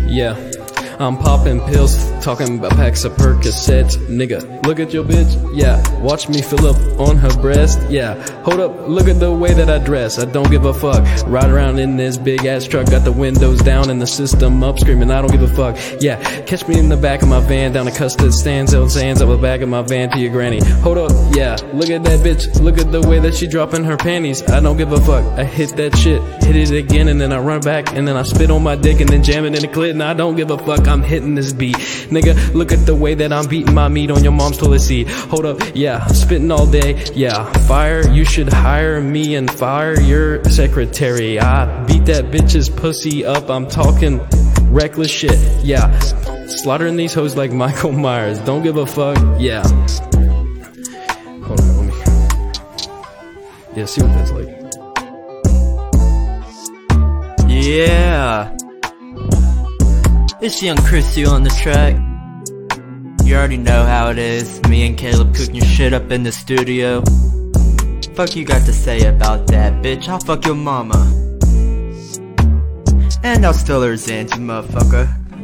Yeah, I'm popping pills, talking about packs of Percocets. Nigga, look at your bitch, yeah. Watch me fill up on her breast, yeah. Hold up, look at the way that I dress. I don't give a fuck. Ride around in this big ass truck, got the windows down and the system up, screaming I don't give a fuck. Yeah, catch me in the back of my van, down the custard stands, out sands, out the back of my van to your granny. Hold up, yeah, look at that bitch, look at the way that she dropping her panties. I don't give a fuck. I hit that shit, hit it again, and then I run back, and then I spit on my dick, and then jam it in the clit, and I don't give a fuck. I'm hitting this beat, nigga. Look at the way that I'm beating my meat on your mom's toilet seat. Hold up, yeah, I'm spitting all day, yeah. Fire, you should hire me and fire your secretary. I beat that bitch's pussy up. I'm talking reckless shit, yeah. Slaughtering these hoes like Michael Myers. Don't give a fuck, yeah. Hold on, let me. Yeah, see what that's like. Yeah. It's Young Chrissy on the track. You already know how it is. Me and Caleb cooking your shit up in the studio. Fuck you got to say about that, bitch? I'll fuck your mama. And I'll steal her Xans, you motherfucker.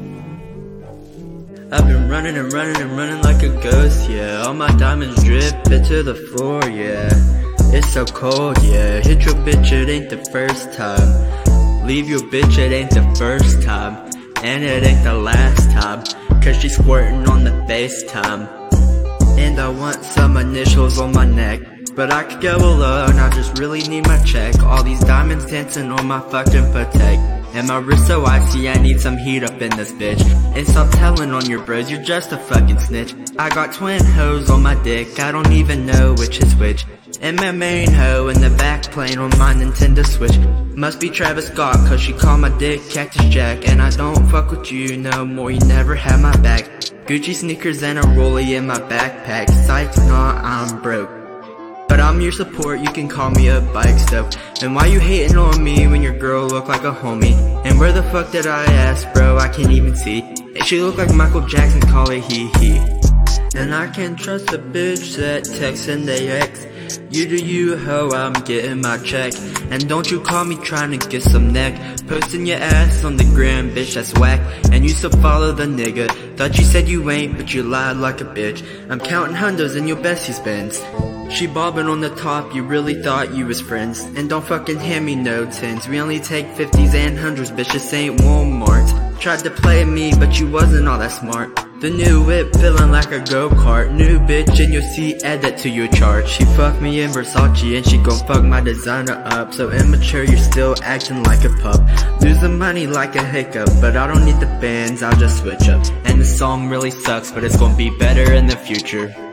I've been running and running and running like a ghost, yeah. All my diamonds dripping to the floor, yeah. It's so cold, yeah. Hit your bitch, it ain't the first time. Leave your bitch, it ain't the first time. And it ain't the last time, cause she's squirting on the FaceTime. And I want some initials on my neck, but I could go alone, I just really need my check. All these diamonds dancing on my fucking Patek. And my wrist so icy, I need some heat up in this bitch. And stop telling on your bros, you're just a fucking snitch. I got twin hoes on my dick, I don't even know which is which. And my main hoe in the back playing on my Nintendo Switch. Must be Travis Scott, cause she called my dick Cactus Jack. And I don't fuck with you no more, you never had my back. Gucci sneakers and a rollie in my backpack. Psych, nah, I'm broke. But I'm your support, you can call me a bike step. And why you hating on me when your girl look like a homie? And where the fuck did I ask, bro? I can't even see. And she look like Michael Jackson, call it he. And I can't trust a bitch that texting their ex. You do you, ho, I'm getting my check. And don't you call me trying to get some neck. Posting your ass on the gram, bitch, that's whack. And you still follow the nigga. Thought you said you ain't, but you lied like a bitch. I'm counting hundos in your bestie's Benz. She bobbing on the top, you really thought you was friends. And don't fucking hand me no tens. We only take 50s and 100s, bitch, this ain't Walmart. Tried to play me, but you wasn't all that smart. The new whip feeling like a go-kart. New bitch in your seat, add that to your chart. She fucked me in Versace and she gon' fuck my designer up. So immature, you're still acting like a pup. Losing money like a hiccup, but I don't need the bands, I'll just switch up. And the song really sucks, but it's gonna be better in the future.